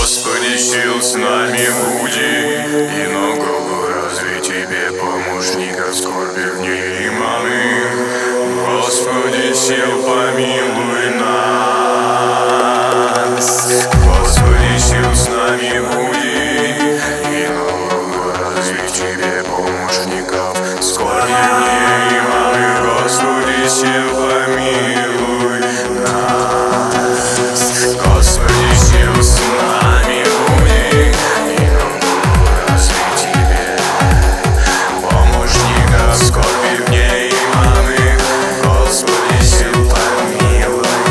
Господи, сил с нами буди, и на голову разве тебе помощников скорби в ней мамы. Господи, сил помилуй нас. Господи, сил с нами буди, и на голову разве тебе помощников скорби в ней мамы. Господи, сил помилуй нас. Господи, сил с нами буди, и на голову разве тебе помощников скорби в ней мамы. Господи, сил помилуй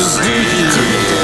звезды.